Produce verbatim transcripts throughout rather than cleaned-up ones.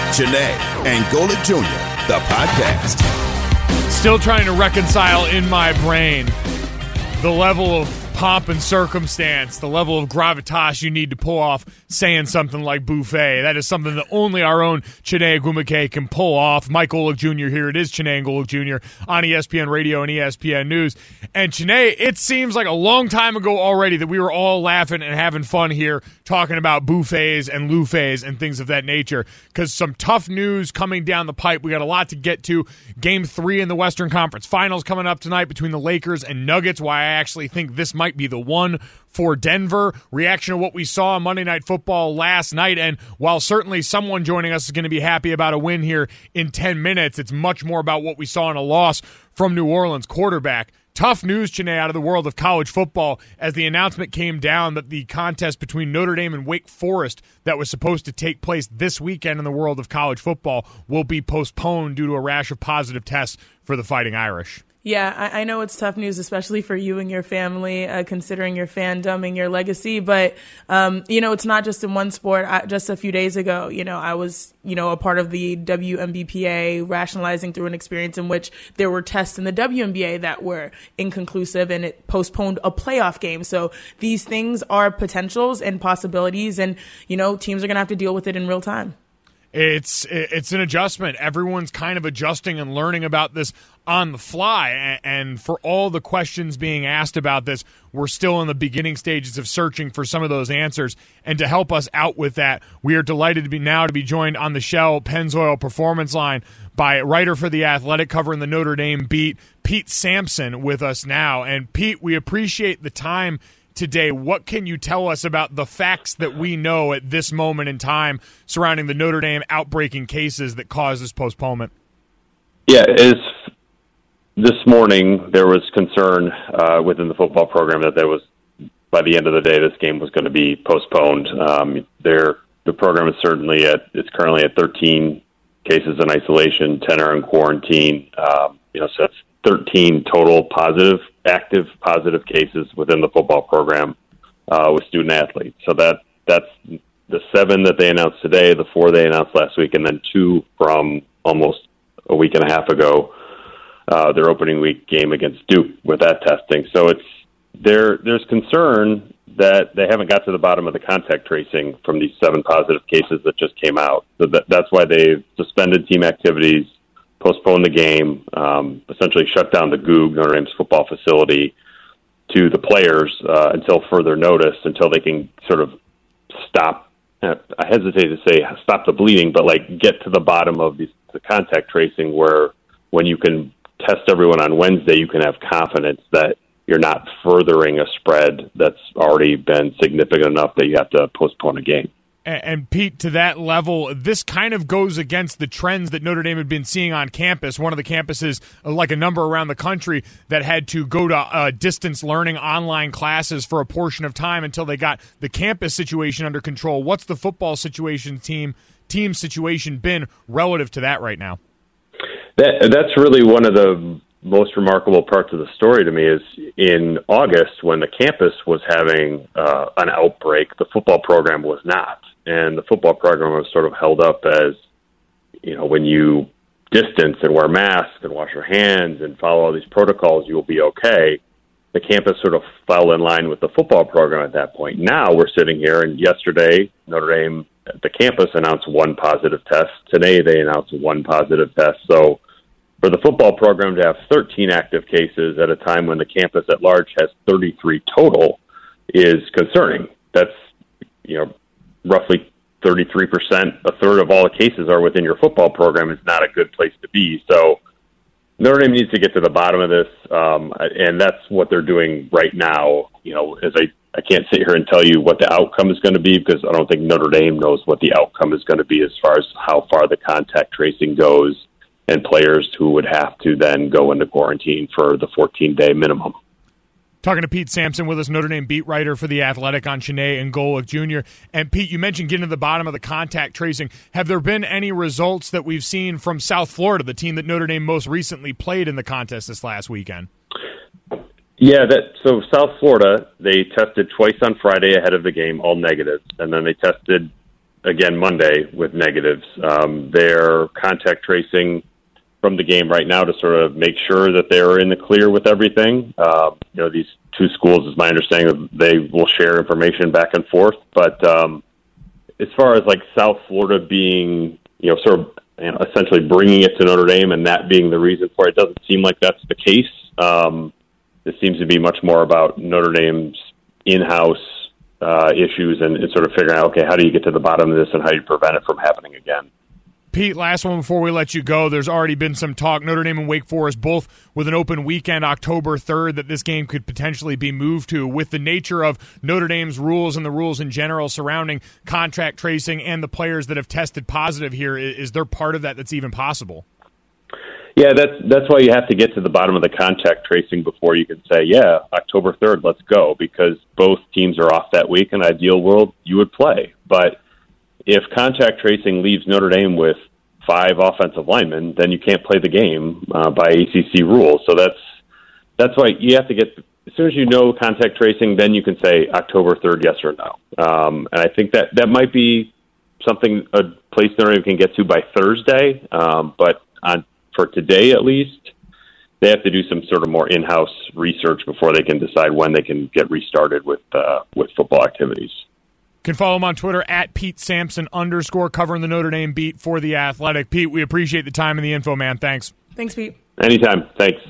Chiney and Golic Junior, the podcast. Still trying to reconcile in my brain the level of pomp and circumstance, the level of gravitas you need to pull off saying something like buffet. That is something that only our own Chiney Ogwumike can pull off. Mike Golic Junior here. It is Chiney and Golic Junior on E S P N Radio and E S P N News. And Chiney, it seems like a long time ago already that we were all laughing and having fun here talking about buffets and loufets and things of that nature, because some tough news coming down the pipe. We got a lot to get to. Game three in the Western Conference Finals coming up tonight between the Lakers and Nuggets, why I actually think this might be the one for Denver. Reaction to what we saw on Monday Night Football last night, and while certainly someone joining us is going to be happy about a win here in ten minutes, it's much more about what we saw in a loss from New Orleans quarterback. Tough news, Chiney, out of the world of college football as the announcement came down that the contest between Notre Dame and Wake Forest that was supposed to take place this weekend in the world of college football will be postponed due to a rash of positive tests for the Fighting Irish. Yeah, I, I know it's tough news, especially for you and your family, uh, considering your fandom and your legacy. But, um, you know, it's not just in one sport. I, just a few days ago, you know, I was, you know, a part of the W N B P A rationalizing through an experience in which there were tests in the W N B A that were inconclusive and it postponed a playoff game. So these things are potentials and possibilities, and, you know, teams are going to have to deal with it in real time. It's it's an adjustment. Everyone's kind of adjusting and learning about this on the fly. And for all the questions being asked about this, we're still in the beginning stages of searching for some of those answers. And to help us out with that, we are delighted to be now to be joined on the Shell Pennzoil Performance Line by writer for The Athletic covering the Notre Dame beat, Pete Sampson, with us now. And Pete, we appreciate the time today. What can you tell us about the facts that we know at this moment in time surrounding the Notre Dame outbreaking cases that caused this postponement? Yeah, is this morning there was concern uh, within the football program that there was, by the end of the day, this game was going to be postponed. Um, there, the program is certainly at, it's currently at thirteen cases in isolation, ten are in quarantine. Um, you know, so that's thirteen total positive, active positive cases within the football program uh, with student athletes. So that that's the seven that they announced today, the four they announced last week, and then two from almost a week and a half ago, uh, their opening week game against Duke with that testing. So it's there. There's concern that they haven't got to the bottom of the contact tracing from these seven positive cases that just came out. So that, that's why they've suspended team activities, postpone the game, um, essentially shut down the Goog, Notre Dame's football facility, to the players uh, until further notice, until they can sort of stop, I hesitate to say stop the bleeding, but like get to the bottom of these, the contact tracing where when you can test everyone on Wednesday, you can have confidence that you're not furthering a spread that's already been significant enough that you have to postpone a game. And, Pete, to that level, this kind of goes against the trends that Notre Dame had been seeing on campus. One of the campuses, like a number around the country, that had to go to uh, distance learning online classes for a portion of time until they got the campus situation under control. What's the football situation team team situation been relative to that right now? That, that's really one of the most remarkable parts of the story to me is in August when the campus was having uh, an outbreak, the football program was not. And the football program was sort of held up as, you know, when you distance and wear masks and wash your hands and follow all these protocols, you'll be okay. The campus sort of fell in line with the football program at that point. Now we're sitting here, and yesterday Notre Dame, the campus, announced one positive test. Today they announced one positive test. So for the football program to have thirteen active cases at a time when the campus at large has thirty-three total is concerning. That's, you know, roughly thirty-three percent, a third of all the cases are within your football program. Is not a good place to be. So Notre Dame needs to get to the bottom of this, um, and that's what they're doing right now. You know, as I, I can't sit here and tell you what the outcome is going to be because I don't think Notre Dame knows what the outcome is going to be as far as how far the contact tracing goes and players who would have to then go into quarantine for the fourteen-day minimum. Talking to Pete Sampson with us, Notre Dame beat writer for The Athletic on Chiney and Golic Junior And Pete, you mentioned getting to the bottom of the contact tracing. Have there been any results that we've seen from South Florida, the team that Notre Dame most recently played in the contest this last weekend? Yeah, that so South Florida, they tested twice on Friday ahead of the game, all negatives, and then they tested again Monday with negatives. Um, they're contact tracing from the game right now to sort of make sure that they're in the clear with everything. Uh, you know, these two schools, is my understanding, they will share information back and forth. But um, as far as like South Florida being, you know, sort of you know, essentially bringing it to Notre Dame and that being the reason for it, it doesn't seem like that's the case. Um, it seems to be much more about Notre Dame's in-house uh, issues and, and sort of figuring out, okay, how do you get to the bottom of this and how do you prevent it from happening again? Pete, last one before we let you go. There's already been some talk, Notre Dame and Wake Forest both with an open weekend October third, that this game could potentially be moved to. With the nature of Notre Dame's rules and the rules in general surrounding contract tracing and the players that have tested positive here, is there part of that that's even possible? Yeah, that's that's why you have to get to the bottom of the contact tracing before you can say, yeah, October third, let's go, because both teams are off that week. In an ideal world, you would play. But if contact tracing leaves Notre Dame with five offensive linemen, then you can't play the game uh, by A C C rules. So that's that's why you have to get, as soon as you know contact tracing, then you can say October third, yes or no. Um, and I think that that might be something, a place Notre Dame can get to by Thursday. Um, but on, for today at least, they have to do some sort of more in-house research before they can decide when they can get restarted with uh, with football activities. Can follow him on Twitter at Pete Sampson underscore, covering the Notre Dame beat for The Athletic. Pete, we appreciate the time and the info, man. Thanks. Thanks, Pete. Anytime. Thanks.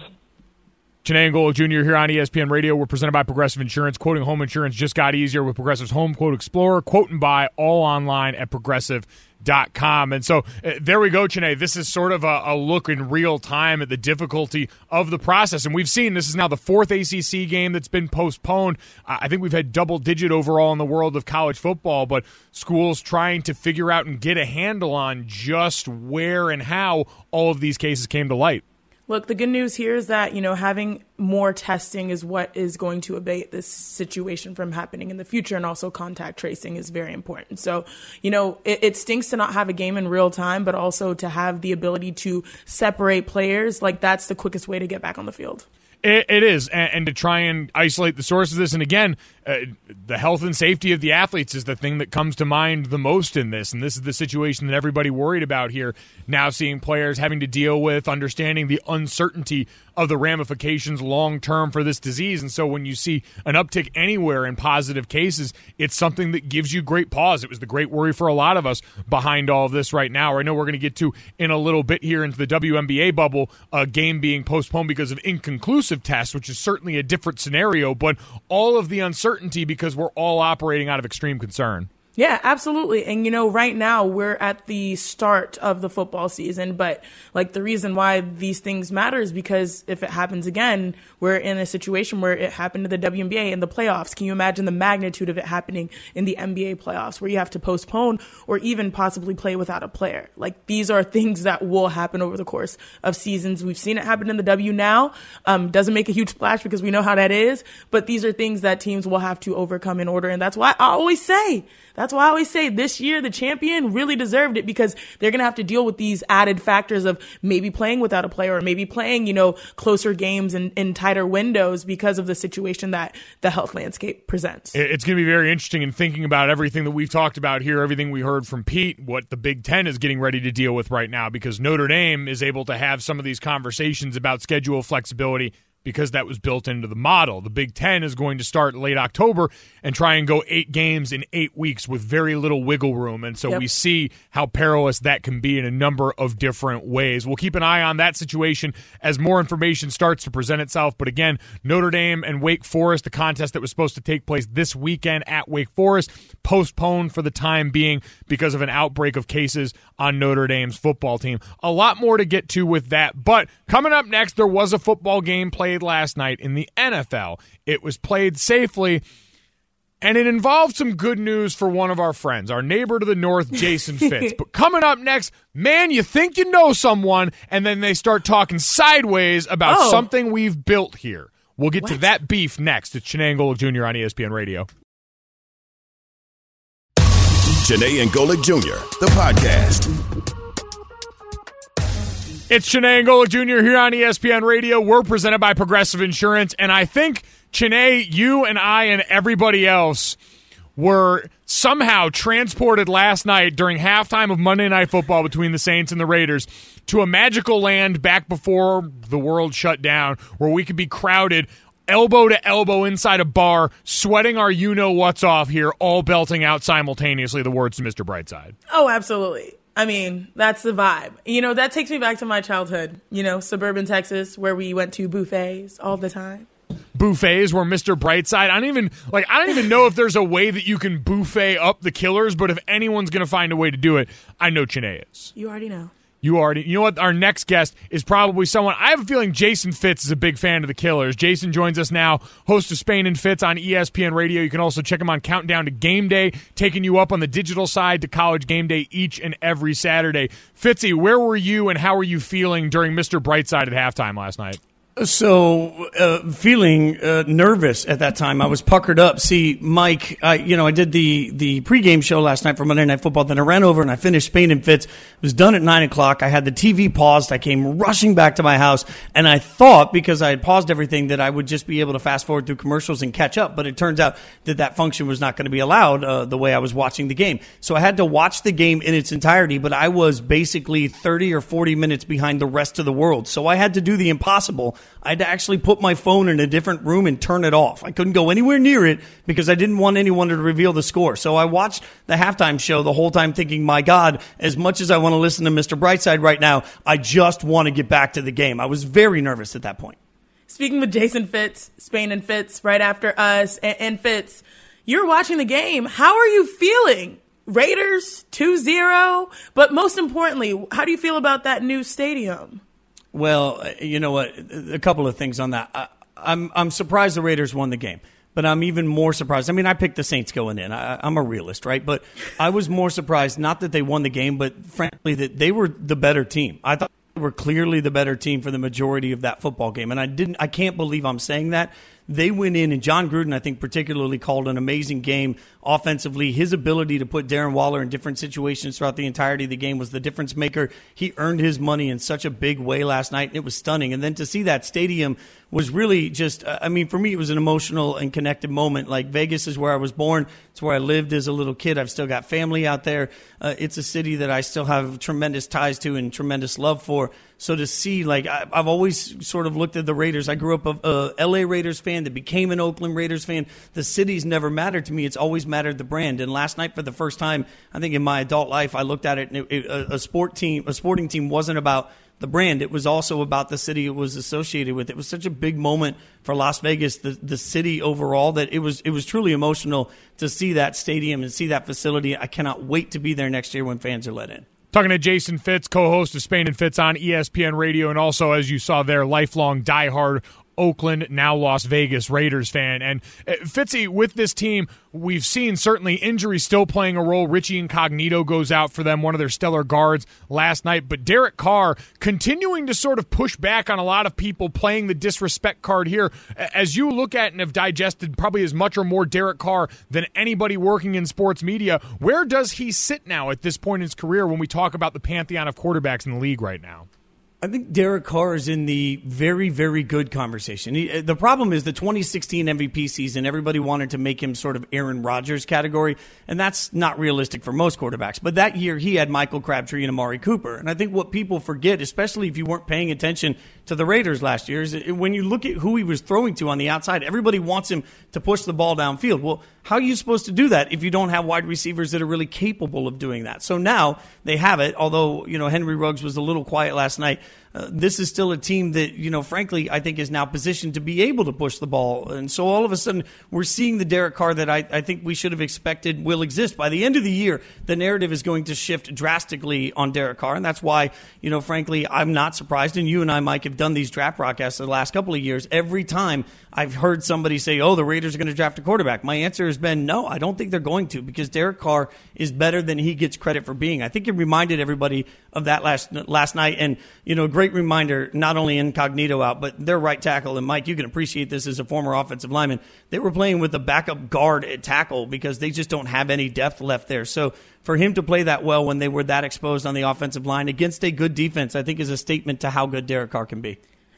Chiney Angola Junior here on E S P N Radio. We're presented by Progressive Insurance. Quoting home insurance just got easier with Progressive's Home Quote Explorer. Quote and buy all online at progressive dot com. And so uh, there we go, Chiney. This is sort of a, a look in real time at the difficulty of the process. And we've seen this is now the fourth A C C game that's been postponed. Uh, I think we've had double-digit overall in the world of college football, but schools trying to figure out and get a handle on just where and how all of these cases came to light. Look, the good news here is that, you know, having more testing is what is going to abate this situation from happening in the future. And also contact tracing is very important. So, you know, it, it stinks to not have a game in real time, but also to have the ability to separate players. Like, that's the quickest way to get back on the field. It, it is, and, and to try and isolate the source of this. And again, uh, the health and safety of the athletes is the thing that comes to mind the most in this. And this is the situation that everybody worried about here. Now seeing players having to deal with understanding the uncertainty of the ramifications long-term for this disease. And so when you see an uptick anywhere in positive cases, it's something that gives you great pause. It was the great worry for a lot of us behind all of this right now. I know we're going to get to in a little bit here into the W N B A bubble, a game being postponed because of inconclusive tests, which is certainly a different scenario, but all of the uncertainty because we're all operating out of extreme concern. Yeah, absolutely. And, you know, right now we're at the start of the football season, but like the reason why these things matter is because if it happens again, we're in a situation where it happened to the W N B A in the playoffs. Can you imagine the magnitude of it happening in the N B A playoffs where you have to postpone or even possibly play without a player? Like, these are things that will happen over the course of seasons. We've seen it happen in the W now. Um, doesn't make a huge splash because we know how that is, but these are things that teams will have to overcome in order. And that's why I always say, That's why I always say this year the champion really deserved it, because they're going to have to deal with these added factors of maybe playing without a player or maybe playing, you know, closer games in, in tighter windows because of the situation that the health landscape presents. It's going to be very interesting in thinking about everything that we've talked about here, everything we heard from Pete, what the Big Ten is getting ready to deal with right now, because Notre Dame is able to have some of these conversations about schedule flexibility because that was built into the model. The Big Ten is going to start late October and try and go eight games in eight weeks with very little wiggle room. And so yep. we see how perilous that can be in a number of different ways. We'll keep an eye on that situation as more information starts to present itself. But again, Notre Dame and Wake Forest, the contest that was supposed to take place this weekend at Wake Forest, postponed for the time being because of an outbreak of cases on Notre Dame's football team. A lot more to get to with that. But coming up next, there was a football game played last night in the N F L. It was played safely, and it involved some good news for one of our friends, our neighbor to the north, Jason Fitz. But coming up next, man, you think you know someone, and then they start talking sideways about oh. something we've built here. We'll get what? to that beef next. It's Chiney Angola Junior on E S P N Radio. Chiney Angola Junior, the podcast. It's Chiney Angola Junior here on E S P N Radio. We're presented by Progressive Insurance, and I think, Chiney, you and I and everybody else, were somehow transported last night during halftime of Monday Night Football between the Saints and the Raiders to a magical land back before the world shut down, where we could be crowded elbow to elbow inside a bar, sweating our you-know-what's off here, all belting out simultaneously the words to Mister Brightside. Oh, absolutely. I mean, that's the vibe. You know, that takes me back to my childhood, you know, suburban Texas, where we went to buffets all the time. Buffets where Mister Brightside, I don't even like I don't even know if there's a way that you can buffet up the Killers, but if anyone's going to find a way to do it, I know Chene is. You already know. You already, you know what? Our next guest is probably someone. I have a feeling Jason Fitz is a big fan of the Killers. Jason joins us now, host of Spain and Fitz on E S P N Radio. You can also check him on Countdown to Game Day, taking you up on the digital side to College Game Day each and every Saturday. Fitzy, where were you and how were you feeling during Mister Brightside at halftime last night? So, uh, feeling uh, nervous at that time. I was puckered up. See, Mike, I, you know, I did the, the pregame show last night for Monday Night Football. Then I ran over and I finished Spain and Fitz. It was done at nine o'clock. I had the T V paused. I came rushing back to my house. And I thought, because I had paused everything, that I would just be able to fast forward through commercials and catch up. But it turns out that that function was not going to be allowed uh, the way I was watching the game. So I had to watch the game in its entirety. But I was basically thirty or forty minutes behind the rest of the world. So I had to do the impossible. I had to actually put my phone in a different room and turn it off. I couldn't go anywhere near it because I didn't want anyone to reveal the score. So I watched the halftime show the whole time thinking, my God, as much as I want to listen to Mister Brightside right now, I just want to get back to the game. I was very nervous at that point. Speaking with Jason Fitz, Spain and Fitz, right after us, and, and Fitz, you're watching the game. How are you feeling? Raiders two zero, but most importantly, how do you feel about that new stadium? Well, you know what? A couple of things on that. I, I'm I'm surprised the Raiders won the game, but I'm even more surprised. I mean, I picked the Saints going in. I, I'm a realist, right? But I was more surprised, not that they won the game, but frankly that they were the better team. I thought they were clearly the better team for the majority of that football game, and I didn't. I can't believe I'm saying that. They went in, and John Gruden, I think, particularly called an amazing game offensively. His ability to put Darren Waller in different situations throughout the entirety of the game was the difference maker. He earned his money in such a big way last night, and it was stunning. And then to see that stadium was really just, I mean, for me, it was an emotional and connected moment. Like, Vegas is where I was born. It's where I lived as a little kid. I've still got family out there. Uh, it's a city that I still have tremendous ties to and tremendous love for. So to see, like, I, I've always sort of looked at the Raiders. I grew up a, a L A Raiders fan that became an Oakland Raiders fan. The city's never mattered to me. It's always mattered the brand. And last night, for the first time, I think in my adult life, I looked at it, and it, it, a, a sport team, a sporting team wasn't about the brand. It was also about the city it was associated with. It was such a big moment for Las Vegas, the, the city overall, that it was it was truly emotional to see that stadium and see that facility. I cannot wait to be there next year when fans are let in. Talking to Jason Fitz, co-host of Spain and Fitz on E S P N Radio, and also, as you saw there, lifelong diehard Oakland, now Las Vegas Raiders fan. And uh, Fitzy, with this team, we've seen certainly injuries still playing a role. Richie Incognito goes out for them, one of their stellar guards last night. But Derek Carr continuing to sort of push back on a lot of people playing the disrespect card here. As you look at and have digested probably as much or more Derek Carr than anybody working in sports media, where does he sit now at this point in his career when we talk about the pantheon of quarterbacks in the league right now? I think Derek Carr is in the very, very good conversation. He, the problem is the twenty sixteen M V P season, everybody wanted to make him sort of Aaron Rodgers category, and that's not realistic for most quarterbacks. But that year, he had Michael Crabtree and Amari Cooper. And I think what people forget, especially if you weren't paying attention to the Raiders last year, is when you look at who he was throwing to on the outside, everybody wants him to push the ball downfield. Well, how are you supposed to do that if you don't have wide receivers that are really capable of doing that? So now they have it, although, you know, Henry Ruggs was a little quiet last night. Uh, this is still a team that, you know, frankly, I think is now positioned to be able to push the ball. And so all of a sudden, we're seeing the Derek Carr that I, I think we should have expected will exist. By the end of the year, the narrative is going to shift drastically on Derek Carr. And that's why, you know, frankly, I'm not surprised. And you and I, Mike, have done these draft broadcasts the last couple of years. Every time I've heard somebody say, oh, the Raiders are going to draft a quarterback, my answer has been no, I don't think they're going to, because Derek Carr is better than he gets credit for being. I think it reminded everybody of that last last night. And, you know, great reminder, not only Incognito out, but their right tackle. And, Mike, you can appreciate this as a former offensive lineman. They were playing with a backup guard at tackle because they just don't have any depth left there. So for him to play that well when they were that exposed on the offensive line against a good defense, I think is a statement to how good Derek Carr can be.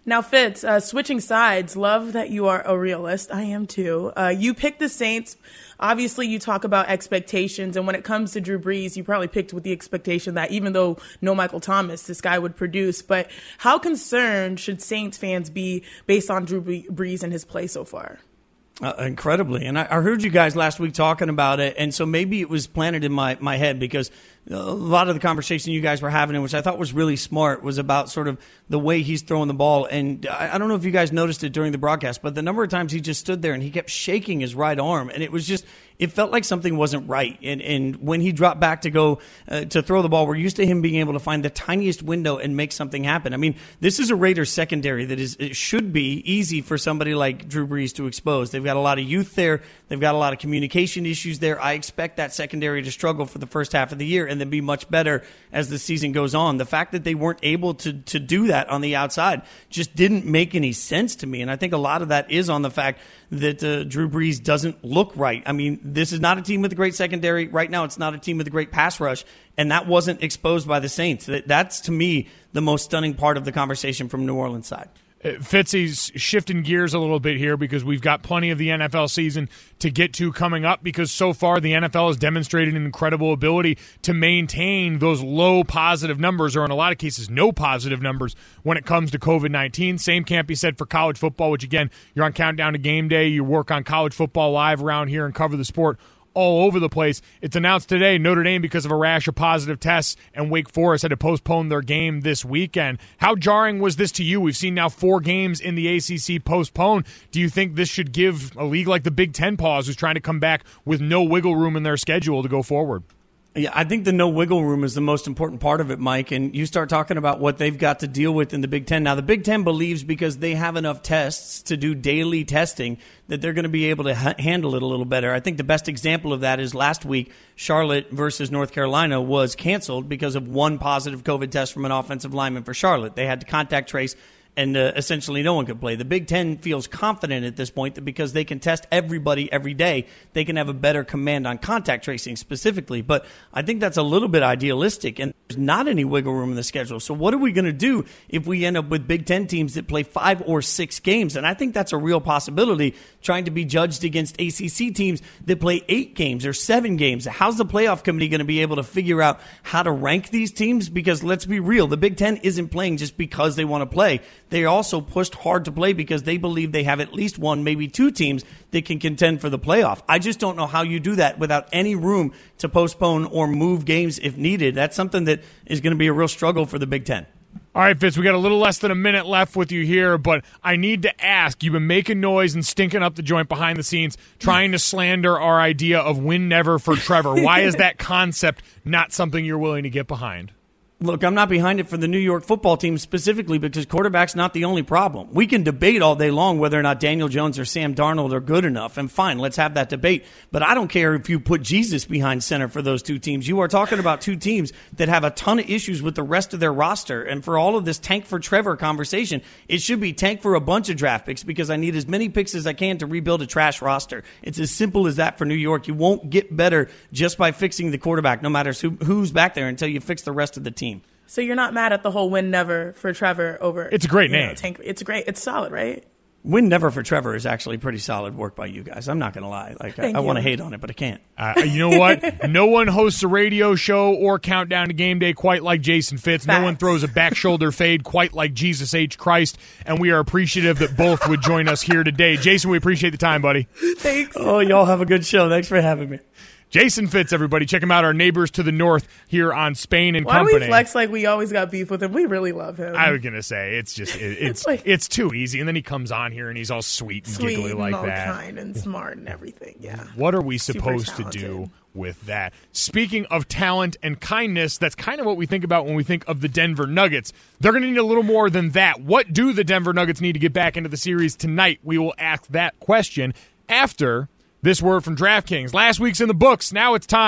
Now, Fitz, uh, switching sides, love that you are a realist. I am too. Uh, you picked the Saints. Obviously, you talk about expectations, and when it comes to Drew Brees, you probably picked with the expectation that even though no Michael Thomas, this guy would produce. But how concerned should Saints fans be based on Drew Brees and his play so far? Uh, incredibly. And I, I heard you guys last week talking about it, and so maybe it was planted in my, my head because a lot of the conversation you guys were having, which I thought was really smart, was about sort of the way he's throwing the ball. And I, I don't know if you guys noticed it during the broadcast, but the number of times he just stood there and he kept shaking his right arm, and it was just, it felt like something wasn't right. And, and when he dropped back to go uh, to throw the ball, we're used to him being able to find the tiniest window and make something happen. I mean, this is a Raiders secondary that is, it should be easy for somebody like Drew Brees to expose. They've got a lot of youth there. They've got a lot of communication issues there. I expect that secondary to struggle for the first half of the year and then be much better as the season goes on. The fact that they weren't able to to do that on the outside just didn't make any sense to me. And I think a lot of that is on the fact that uh, Drew Brees doesn't look right. I mean, this is not a team with a great secondary. Right now, it's not a team with a great pass rush. And that wasn't exposed by the Saints. That, that's, to me, the most stunning part of the conversation from New Orleans' side. Fitzy's shifting gears a little bit here because we've got plenty of the N F L season to get to coming up, because so far the N F L has demonstrated an incredible ability to maintain those low positive numbers, or in a lot of cases no positive numbers, when it comes to COVID nineteen. Same can't be said for college football, which again, you're on Countdown to Game Day, you work on College Football Live around here and cover the sport all over the place. It's announced today Notre Dame, because of a rash of positive tests, and Wake Forest had to postpone their game this weekend. How jarring was this to you? We've seen now four games in the A C C postponed. Do you think this should give a league like the Big Ten pause, who's trying to come back with no wiggle room in their schedule to go forward? Yeah, I think the no wiggle room is the most important part of it, Mike. And you start talking about what they've got to deal with in the Big Ten. Now, the Big Ten believes because they have enough tests to do daily testing that they're going to be able to ha- handle it a little better. I think the best example of that is last week, Charlotte versus North Carolina was canceled because of one positive COVID test from an offensive lineman for Charlotte. They had to contact trace, and uh, essentially no one could play. The Big Ten feels confident at this point that because they can test everybody every day, they can have a better command on contact tracing specifically. But I think that's a little bit idealistic, and there's not any wiggle room in the schedule. So what are we going to do if we end up with Big Ten teams that play five or six games? And I think that's a real possibility, trying to be judged against A C C teams that play eight games or seven games. How's the playoff committee going to be able to figure out how to rank these teams? Because let's be real, the Big Ten isn't playing just because they want to play. They also pushed hard to play because they believe they have at least one, maybe two teams that can contend for the playoff. I just don't know how you do that without any room to postpone or move games if needed. That's something that is going to be a real struggle for the Big Ten. All right, Fitz, we got a little less than a minute left with you here, but I need to ask, you've been making noise and stinking up the joint behind the scenes, trying to slander our idea of win never for Trevor. Why is that concept not something you're willing to get behind? Look, I'm not behind it for the New York football team specifically because quarterback's not the only problem. We can debate all day long whether or not Daniel Jones or Sam Darnold are good enough, and fine, let's have that debate. But I don't care if you put Jesus behind center for those two teams. You are talking about two teams that have a ton of issues with the rest of their roster, and for all of this tank for Trevor conversation, it should be tank for a bunch of draft picks because I need as many picks as I can to rebuild a trash roster. It's as simple as that for New York. You won't get better just by fixing the quarterback, no matter who, who's back there, until you fix the rest of the team. So you're not mad at the whole win never for Trevor over. It's a great name. Know, tank, it's great. It's solid, right? Win never for Trevor is actually pretty solid work by you guys. I'm not going to lie. Like I, I want to hate on it, but I can't. Uh, you know what? No one hosts a radio show or Countdown to Game Day quite like Jason Fitz. Facts. No one throws a back shoulder fade quite like Jesus H. Christ. And we are appreciative that both would join us here today. Jason, we appreciate the time, buddy. Thanks. Oh, y'all have a good show. Thanks for having me. Jason Fitz, everybody. Check him out, our neighbors to the north here on Spain and Why Company. Why do we flex like we always got beef with him? We really love him. I was going to say, it's just, it, it's like, it's too easy. And then he comes on here and he's all sweet and sweet giggly and like all that. kind and smart and everything, yeah. What are we supposed to do with that? Speaking of talent and kindness, that's kind of what we think about when we think of the Denver Nuggets. They're going to need a little more than that. What do the Denver Nuggets need to get back into the series tonight? We will ask that question after this word from DraftKings. Last week's in the books. Now it's time.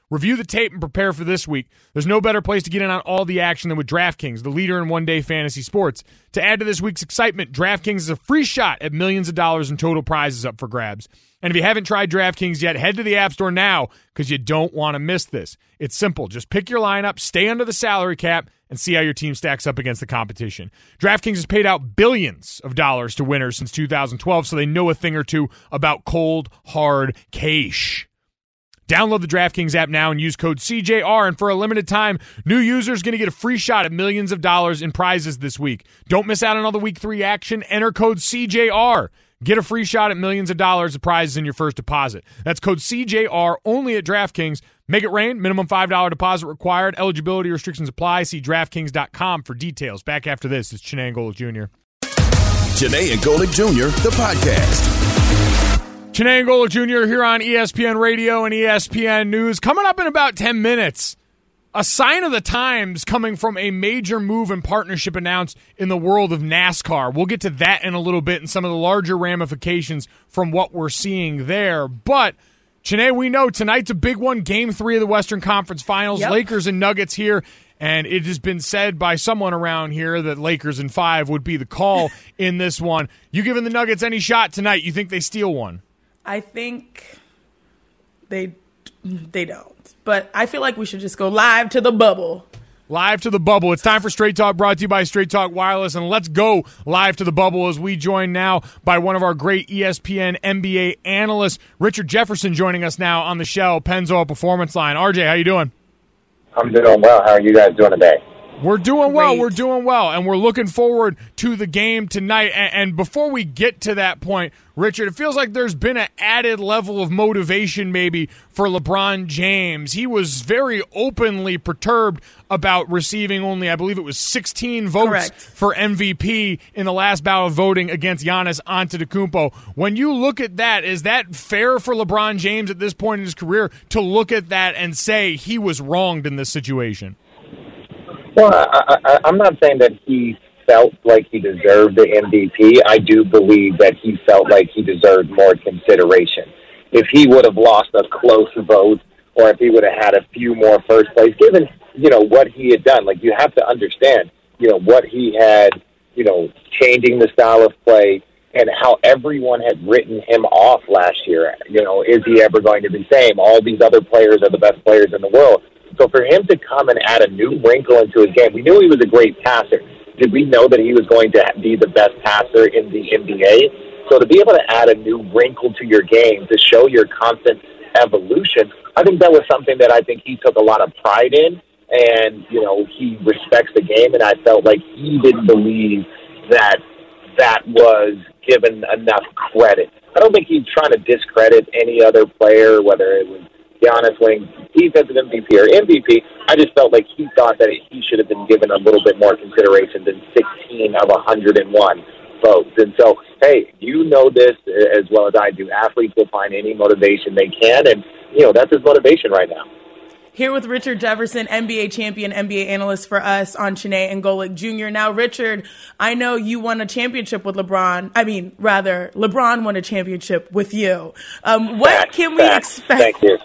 Review the tape and prepare for this week. There's no better place to get in on all the action than with DraftKings, the leader in one-day fantasy sports. To add to this week's excitement, DraftKings is a free shot at millions of dollars in total prizes up for grabs. And if you haven't tried DraftKings yet, head to the App Store now because you don't want to miss this. It's simple. Just pick your lineup, stay under the salary cap, and see how your team stacks up against the competition. DraftKings has paid out billions of dollars to winners since two thousand twelve, so they know a thing or two about cold, hard cash. Download the DraftKings app now and use code C J R, and for a limited time, new users are going to get a free shot at millions of dollars in prizes this week. Don't miss out on all the Week three action. Enter code C J R. Get a free shot at millions of dollars of prizes in your first deposit. That's code C J R only at DraftKings. Make it rain. Minimum five dollars deposit required. Eligibility restrictions apply. See DraftKings dot com for details. Back after this, it's Chiney and Golic Junior Chiney and Golic Junior, the podcast. Chiney and Golic Junior here on E S P N Radio and E S P N News. Coming up in about ten minutes, a sign of the times coming from a major move and partnership announced in the world of NASCAR. We'll get to that in a little bit and some of the larger ramifications from what we're seeing there. But, Chiney, we know tonight's a big one, Game three of the Western Conference Finals, yep. Lakers and Nuggets here. And it has been said by someone around here that Lakers in five would be the call in this one. You giving the Nuggets any shot tonight? You think they steal one? I think they they don't. But I feel like we should just go live to the bubble. Live to the bubble. It's time for Straight Talk, brought to you by Straight Talk Wireless. And let's go live to the bubble as we join now by one of our great E S P N N B A analysts, Richard Jefferson, joining us now on the show, Pennzoil Performance Line. R J, how you doing? I'm doing well. How are you guys doing today? We're doing well. Great. We're doing well. And we're looking forward to the game tonight. And before we get to that point, Richard, it feels like there's been an added level of motivation maybe for LeBron James. He was very openly perturbed about receiving only, I believe it was sixteen votes Correct. for M V P in the last bout of voting against Giannis Antetokounmpo. When you look at that, is that fair for LeBron James at this point in his career to look at that and say he was wronged in this situation? Well, I, I, I'm not saying that he felt like he deserved the M V P. I do believe that he felt like he deserved more consideration. If he would have lost a close vote, or if he would have had a few more first place, given, you know, what he had done, like, you have to understand, you know, what he had, you know, changing the style of play and how everyone had written him off last year. You know, is he ever going to be the same? All these other players are the best players in the world. So for him to come and add a new wrinkle into his game, we knew he was a great passer. Did we know that he was going to be the best passer in the N B A? So to be able to add a new wrinkle to your game, to show your constant evolution, I think that was something that I think he took a lot of pride in. And, you know, he respects the game, and I felt like he didn't believe that that was given enough credit. I don't think he's trying to discredit any other player, whether it was Giannis winning defensive M V P or M V P. I just felt like he thought that he should have been given a little bit more consideration than sixteen of one hundred one votes. And so, hey, you know this as well as I do. Athletes will find any motivation they can, and, you know, that's his motivation right now. Here with Richard Jefferson, N B A champion, N B A analyst for us on Chiney and Golic Junior Now, Richard, I know you won a championship with LeBron. I mean, rather, LeBron won a championship with you. Um, what Fact, can we fact. expect? Thank you.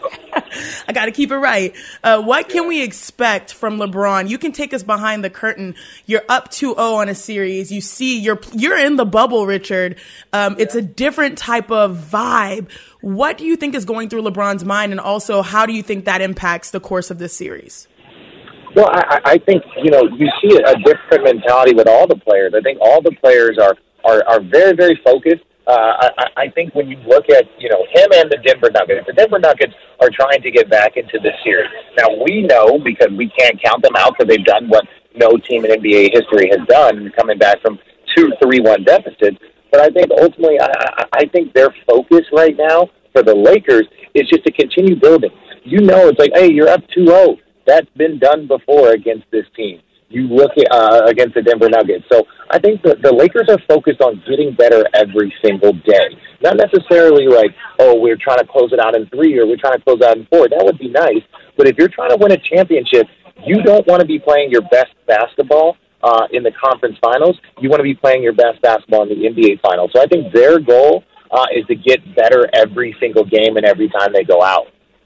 I got to keep it right. Uh, what can we expect from LeBron? You can take us behind the curtain. You're up two oh on a series. You see, you're you're in the bubble, Richard. Um, it's a different type of vibe. What do you think is going through LeBron's mind, and also how do you think that impacts the course of this series? Well, I, I think, you know, you see a different mentality with all the players. I think all the players are, are, are very, very focused. Uh, I, I think when you look at, you know, him and the Denver Nuggets, the Denver Nuggets are trying to get back into this series. Now, we know, because we can't count them out because they've done what no team in N B A history has done, coming back from two three one deficits. But I think ultimately, I, I think their focus right now for the Lakers is just to continue building. You know, it's like, hey, you're up two oh. That's been done before against this team. You look at uh, against the Denver Nuggets. So I think the, the Lakers are focused on getting better every single day. Not necessarily like, oh, we're trying to close it out in three or we're trying to close it out in four. That would be nice. But if you're trying to win a championship, you don't want to be playing your best basketball uh, in the conference finals. You want to be playing your best basketball in the N B A finals. So I think their goal uh, is to get better every single game and every time they go out.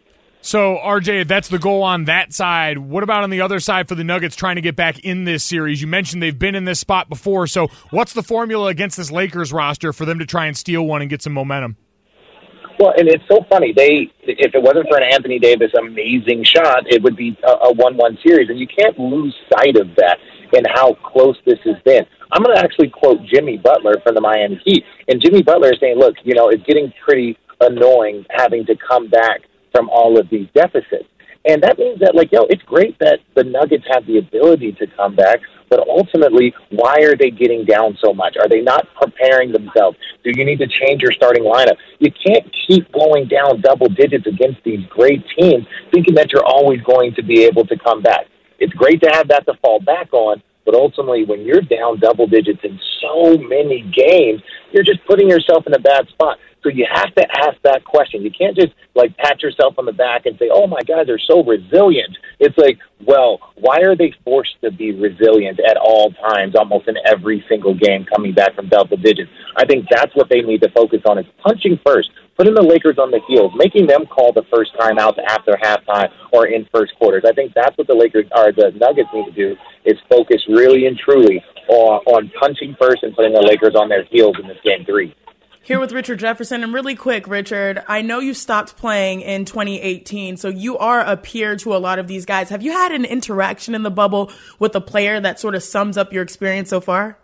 So, R J, that's the goal on that side. What about on the other side for the Nuggets trying to get back in this series? You mentioned they've been in this spot before. So what's the formula against this Lakers roster for them to try and steal one and get some momentum? Well, and it's so funny. They, if it wasn't for an Anthony Davis amazing shot, it would be a one-one series. And you can't lose sight of that and how close this has been. I'm going to actually quote Jimmy Butler from the Miami Heat. And Jimmy Butler is saying, look, you know, it's getting pretty annoying having to come back from all of these deficits. And that means that, like, yo, it's great that the Nuggets have the ability to come back, but ultimately, why are they getting down so much? Are they not preparing themselves? Do you need to change your starting lineup? You can't keep going down double digits against these great teams thinking that you're always going to be able to come back. It's great to have that to fall back on, but ultimately, when you're down double digits in so many games, you're just putting yourself in a bad spot. So you have to ask that question. You can't just, like, pat yourself on the back and say, oh, my God, they're so resilient. It's like, well, why are they forced to be resilient at all times, almost in every single game, coming back from double digits? I think that's what they need to focus on, is punching first, putting the Lakers on the heels, making them call the first time out after halftime or in first quarters. I think that's what the Lakers or the Nuggets need to do, is focus really and truly on, on punching first and putting the Lakers on their heels in this game three. Here with Richard Jefferson. And really quick, Richard, I know you stopped playing in twenty eighteen, so you are a peer to a lot of these guys. Have you had an interaction in the bubble with a player that sort of sums up your experience so far?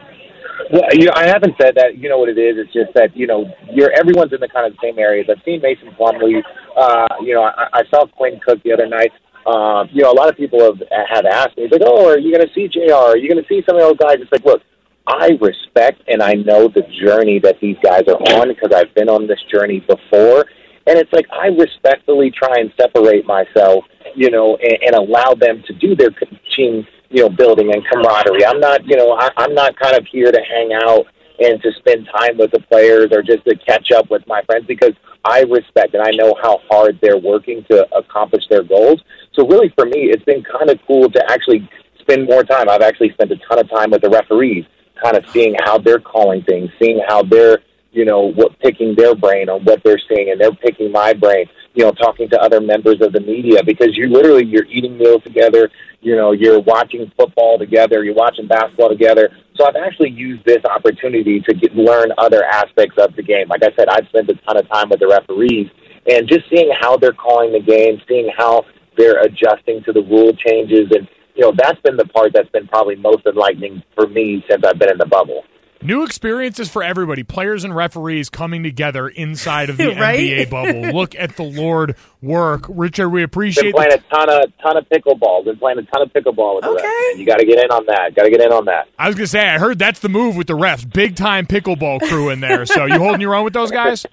Well, you know, I haven't said that. You know what it is? It's just that, you know, you're everyone's in the kind of the same areas. I've seen Mason Plumlee. Uh, you know, I, I saw Quinn Cook the other night. Uh, you know, a lot of people have, have asked me, it's like, oh, are you going to see J R? Are you going to see some of those guys? It's like, look, I respect and I know the journey that these guys are on because I've been on this journey before. And it's like I respectfully try and separate myself, you know, and, and allow them to do their team, you know, building and camaraderie. I'm not, you know, I, I'm not kind of here to hang out and to spend time with the players or just to catch up with my friends because I respect and I know how hard they're working to accomplish their goals. So really for me, it's been kind of cool to actually spend more time. I've actually spent a ton of time with the referees, kind of seeing how they're calling things, seeing how they're, you know, what picking their brain on what they're seeing, and they're picking my brain, you know, talking to other members of the media, because you literally, you're eating meals together, you know, you're watching football together, you're watching basketball together. So I've actually used this opportunity to get, learn other aspects of the game. Like I said, I've spent a ton of time with the referees, and just seeing how they're calling the game, seeing how they're adjusting to the rule changes, and you know, that's been the part that's been probably most enlightening for me since I've been in the bubble. New experiences for everybody, players and referees coming together inside of the right? N B A bubble. Look at the Lord work. Richard, we appreciate Been playing the t- a ton of ton of pickleball. Been playing a ton of pickleball with the okay. refs. You got to get in on that. Got to get in on that. I was going to say, I heard that's the move with the refs. Big-time pickleball crew in there. So you holding your own with those guys?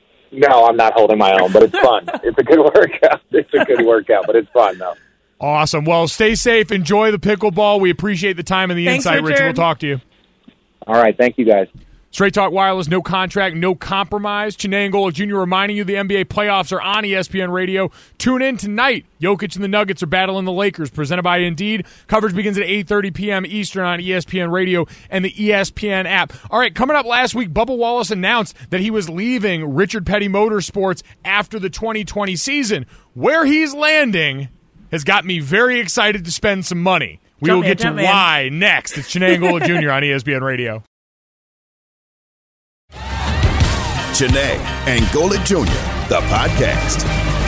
No, I'm not holding my own, but it's fun. It's a good workout. It's a good workout, but it's fun, though. Awesome. Well, stay safe. Enjoy the pickleball. We appreciate the time and the Thanks, insight, Richard. Richard. We'll talk to you. All right. Thank you, guys. Straight Talk Wireless, no contract, no compromise. Chiney Angola Junior reminding you the N B A playoffs are on E S P N Radio. Tune in tonight. Jokic and the Nuggets are battling the Lakers, presented by Indeed. Coverage begins at eight thirty p.m. Eastern on E S P N Radio and the E S P N app. All right, coming up last week, Bubba Wallace announced that he was leaving Richard Petty Motorsports after the twenty twenty season. Where he's landing has got me very excited to spend some money. We Jump will man, get to jump man. why next. It's Chiney Angola Junior on E S P N Radio. Chiney Angola Junior, the podcast.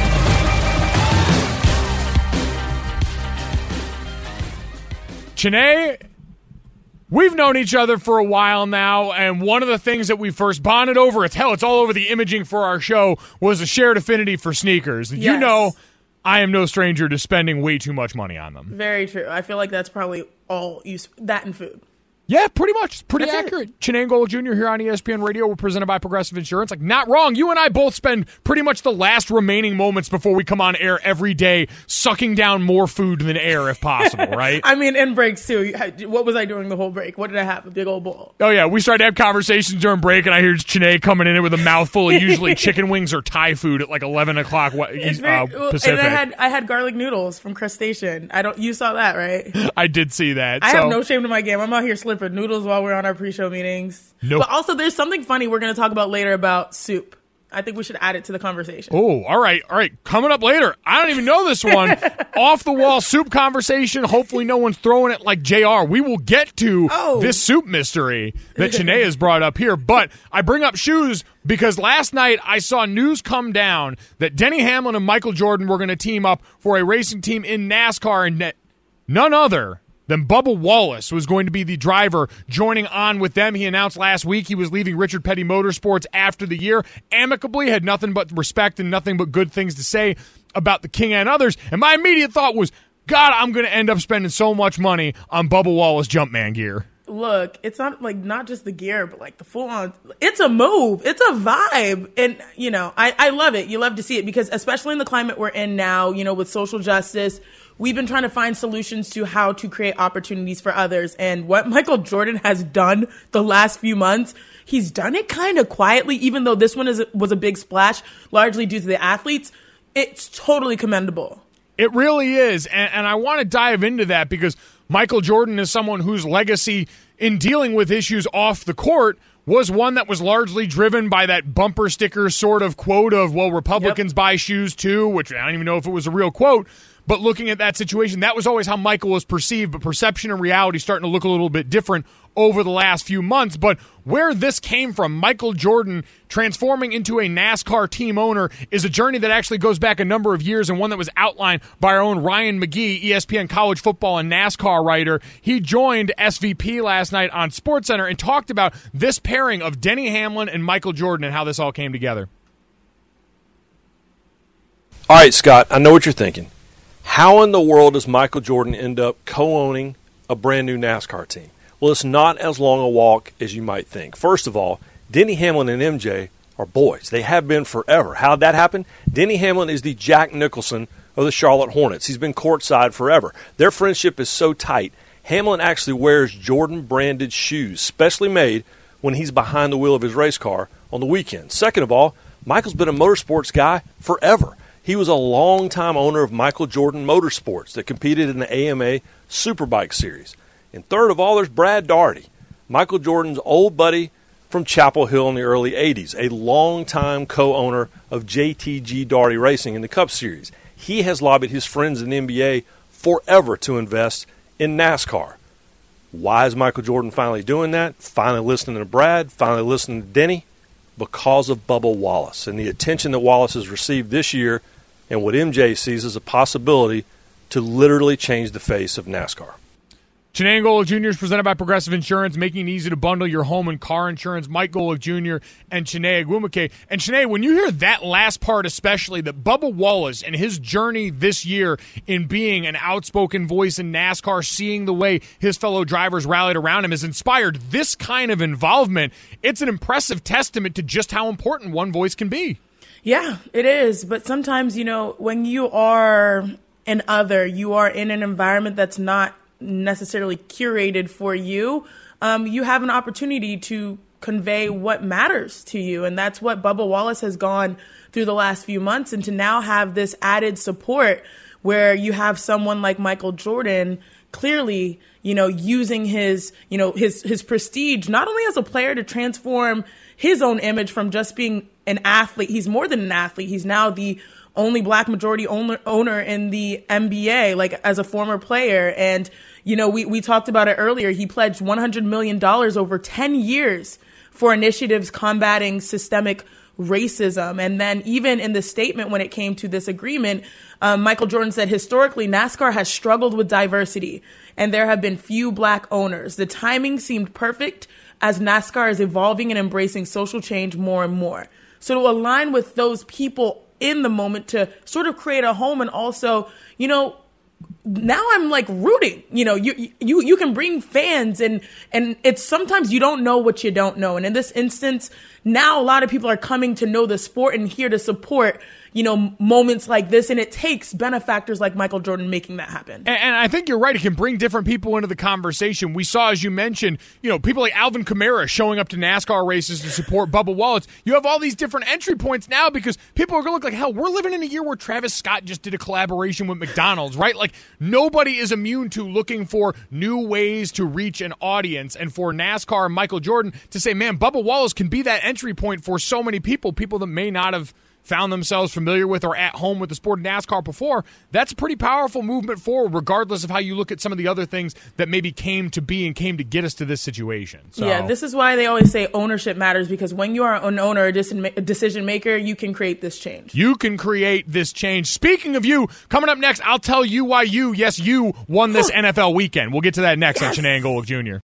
Chiney, we've known each other for a while now, and one of the things that we first bonded over, it's hell, it's all over the imaging for our show, was a shared affinity for sneakers. You Yes. know I am no stranger to spending way too much money on them. Very true. I feel like that's probably all you sp- that and food. Yeah, pretty much. It's pretty That's accurate. Chiney Angola Junior here on E S P N Radio. We're presented by Progressive Insurance. Like, not wrong. You and I both spend pretty much the last remaining moments before we come on air every day sucking down more food than air if possible, right? I mean, in breaks too. What was I doing the whole break? What did I have? A big old bowl. Oh, yeah. We started to have conversations during break, and I hear Chiney coming in with a mouthful of usually chicken wings or Thai food at like eleven o'clock uh, It's very, well, Pacific. and I had I had garlic noodles from Crustacean. I don't. You saw that, right? I did see that. I so. have no shame to my game. I'm out here slipping noodles while we're on our pre-show meetings. Nope. But also, there's something funny we're going to talk about later about soup. I think we should add it to the conversation. Oh, all right. All right. Coming up later. I don't even know this one. Off the wall soup conversation. Hopefully no one's throwing it like J R. We will get to oh. this soup mystery that Chiney has brought up here. But I bring up shoes because last night I saw news come down that Denny Hamlin and Michael Jordan were going to team up for a racing team in NASCAR, and none other than Bubba Wallace was going to be the driver joining on with them. He announced last week he was leaving Richard Petty Motorsports after the year. Amicably, had nothing but respect and nothing but good things to say about the King and others. And my immediate thought was, God, I'm going to end up spending so much money on Bubba Wallace Jumpman gear. Look, it's not like not just the gear, but like the full on, it's a move. It's a vibe. And, you know, I, I love it. You love to see it because especially in the climate we're in now, you know, with social justice, we've been trying to find solutions to how to create opportunities for others. And what Michael Jordan has done the last few months, he's done it kind of quietly, even though this one is was a big splash, largely due to the athletes. It's totally commendable. It really is. And, and I want to dive into that because Michael Jordan is someone whose legacy in dealing with issues off the court was one that was largely driven by that bumper sticker sort of quote of, well, Republicans yep. buy shoes too, which I don't even know if it was a real quote. But looking at that situation, that was always how Michael was perceived, but perception and reality starting to look a little bit different over the last few months. But where this came from, Michael Jordan transforming into a NASCAR team owner, is a journey that actually goes back a number of years and one that was outlined by our own Ryan McGee, E S P N college football and NASCAR writer. He joined S V P last night on SportsCenter and talked about this pairing of Denny Hamlin and Michael Jordan and how this all came together. All right, Scott, I know what you're thinking. How in the world does Michael Jordan end up co-owning a brand new NASCAR team? Well, it's not as long a walk as you might think. First of all, Denny Hamlin and M J are boys. They have been forever. How did that happen? Denny Hamlin is the Jack Nicholson of the Charlotte Hornets. He's been courtside forever. Their friendship is so tight, Hamlin actually wears Jordan-branded shoes, specially made when he's behind the wheel of his race car on the weekend. Second of all, Michael's been a motorsports guy forever. He was a longtime owner of Michael Jordan Motorsports that competed in the A M A Superbike Series. And third of all, there's Brad Daugherty, Michael Jordan's old buddy from Chapel Hill in the early eighties, a longtime co-owner of J T G Daugherty Racing in the Cup Series. He has lobbied his friends in the N B A forever to invest in NASCAR. Why is Michael Jordan finally doing that? Finally listening to Brad, finally listening to Denny? Because of Bubba Wallace and the attention that Wallace has received this year and what M J sees as a possibility to literally change the face of NASCAR. Chiney Golic Junior is presented by Progressive Insurance, making it easy to bundle your home and car insurance. Mike Golic Junior and Chiney Agwumike. And Chiney, when you hear that last part especially, that Bubba Wallace and his journey this year in being an outspoken voice in NASCAR, seeing the way his fellow drivers rallied around him, has inspired this kind of involvement, it's an impressive testament to just how important one voice can be. Yeah, it is. But sometimes, you know, when you are an other, you are in an environment that's not necessarily curated for you, um, you have an opportunity to convey what matters to you. And that's what Bubba Wallace has gone through the last few months. And to now have this added support where you have someone like Michael Jordan clearly, you know, using his, you know, his, his prestige, not only as a player to transform his own image from just being an athlete. He's more than an athlete. He's now the only black majority owner, owner in the N B A, like as a former player. And, you know, we, we talked about it earlier. He pledged one hundred million dollars over ten years for initiatives combating systemic racism. And then even in the statement when it came to this agreement, um, Michael Jordan said, historically, NASCAR has struggled with diversity and there have been few black owners. The timing seemed perfect as NASCAR is evolving and embracing social change more and more. So to align with those people in the moment to sort of create a home and also, you know, now I'm like rooting, you know, you, you, you can bring fans and, and it's sometimes you don't know what you don't know. And in this instance, now a lot of people are coming to know the sport and here to support, you know, moments like this. And it takes benefactors like Michael Jordan making that happen. And, and I think you're right. It can bring different people into the conversation. We saw, as you mentioned, you know, people like Alvin Kamara showing up to NASCAR races to support Bubba Wallace. You have all these different entry points now because people are going to look like, hell, we're living in a year where Travis Scott just did a collaboration with McDonald's, right? Like, nobody is immune to looking for new ways to reach an audience. And for NASCAR and Michael Jordan to say, man, Bubba Wallace can be that entry point for so many people, people that may not have found themselves familiar with or at home with the sport of NASCAR before, that's a pretty powerful movement forward, regardless of how you look at some of the other things that maybe came to be and came to get us to this situation. So. Yeah, this is why they always say ownership matters, because when you are an owner, a decision maker, you can create this change. You can create this change. Speaking of you, coming up next, I'll tell you why you, yes, you, won this N F L weekend. We'll get to that next yes. on Shenanigans Golic Junior